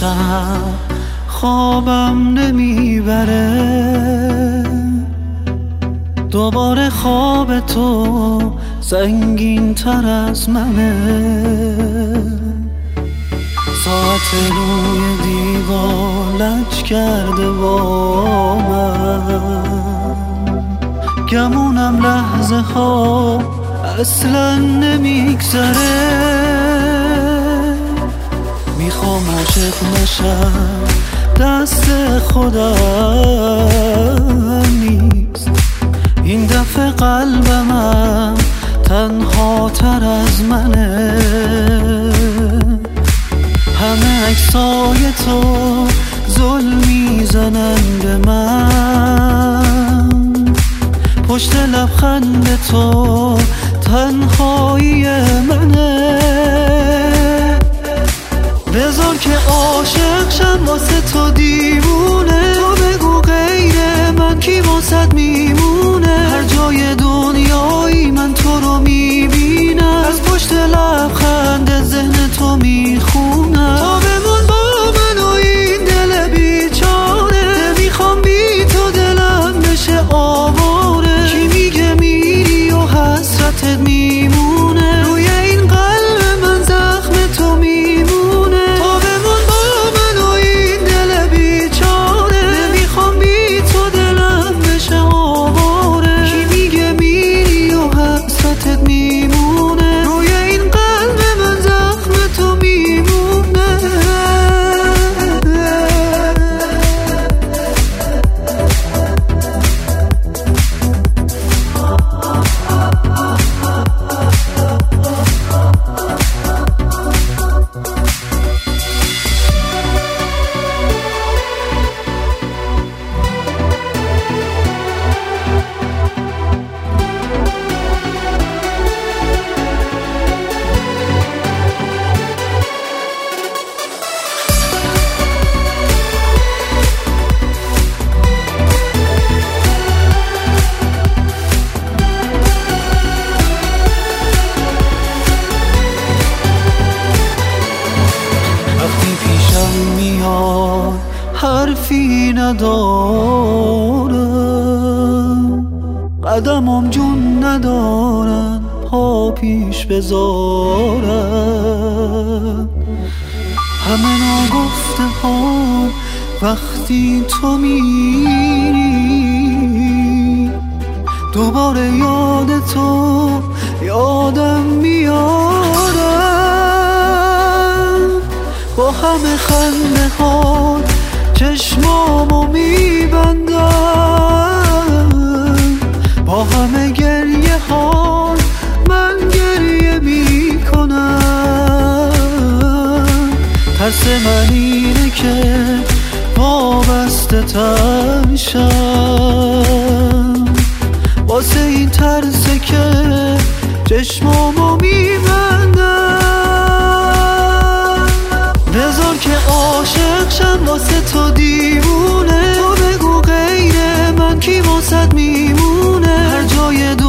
شب خوابم نمیبره، دوباره خواب تو سنگین تر از منه. ساعت روی دیوار لج کرده با من، گمونم لحظه ها اصلا نمیگذره. میخوام عاشق نشم، دست خودم نیست. این دفعه قلبم تنها تر از منه. همه عکسای تو ظلم میزنن به من، پشت لبخند تو تنهایی منه. بذار که عاشق شم واسه تو دیوونه، تو بگو غیر من کی واسد میمونه. هر جای دنیایی من تو رو میبینم، از پشت لبخند ذهن تو میخونم. تا بمون با من و این دل بیچاره، نمیخوام بی تو دلم بشه آواره. کی میگه میری و حسرتت میمونه، روی این قلب من زخم تو میمونه. تا بمون با من و این دل بیچاره، نمیخوام بی تو دلم بشه آواره. کی میگه میری و حسرتت میمونه، روی این قلب من زخم تو میمونه. میاد حرفی ندارم، قدمم جون ندارن پا پیش بذارم. همه ناگفته ها وقتی تو میری، دوباره یاد تو یادم میارم. با همه خنده ها چشمامو میبندم، با همه گریه ها من گریه میکنم. ترس من اینه که وابسته تر شم، واسه این ترسه که چشمامو میبندم. بذار که عاشق شم واسه تو دیوونه، تو بگو غیر من کی واسد میمونه. هر جای